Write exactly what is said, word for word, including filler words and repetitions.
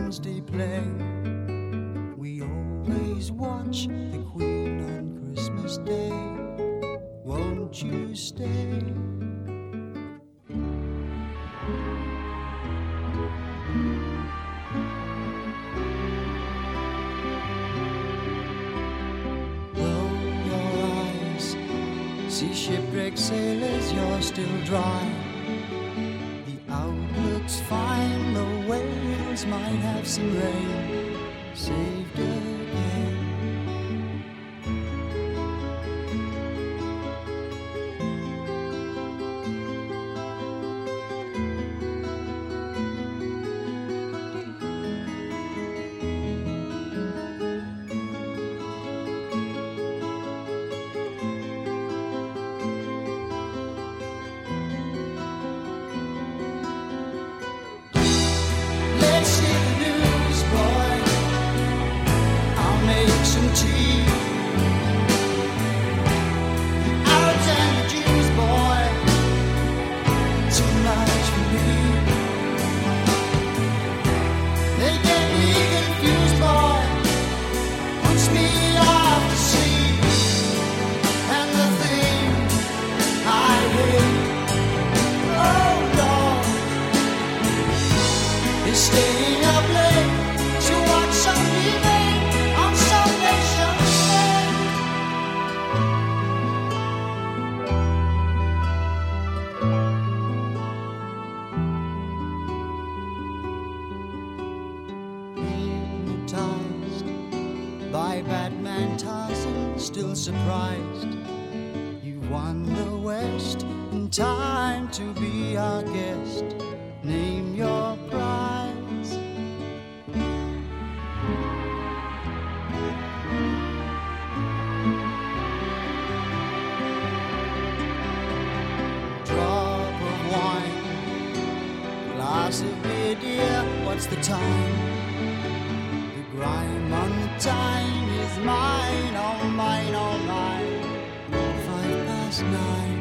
Wednesday play. We always watch the Queen on Christmas Day. Won't you stay? See shipwrecked sailors, you're still dry. The outlook's fine, the whales might have some rain. Saved again. Staying up late to watch somebody make on Salvation Day. Hypnotized by Batman Tarzan, still surprised you won the West in time to be our guest. Name your prize. Drop of wine, glass of beer, dear, what's the time? The grime on the time is mine, oh mine, oh mine. Five past nine.